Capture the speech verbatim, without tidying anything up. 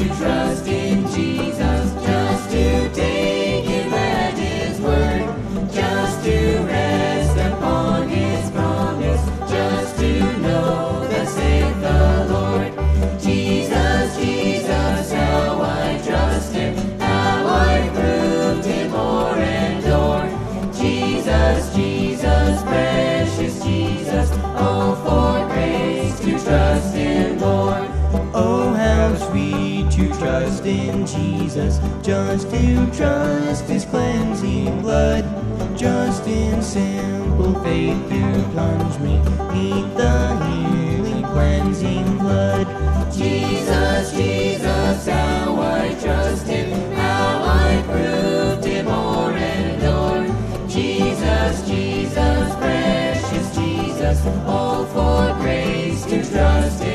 to trust in Jesus, just to take him at his word, just to rest upon his promise, just to know that saith the Lord. Jesus, Jesus, how I trust him, how I proved him o'er and o'er. Jesus, Jesus, precious Jesus, oh, for grace to trust him, Lord. Oh, how sweet to trust in Jesus, just to trust his cleansing blood, just in simple faith to plunge me neath the healing cleansing blood. Jesus, Jesus, how I trust him, how I proved him o'er and o'er. Jesus, Jesus, precious Jesus, oh, for grace to trust him.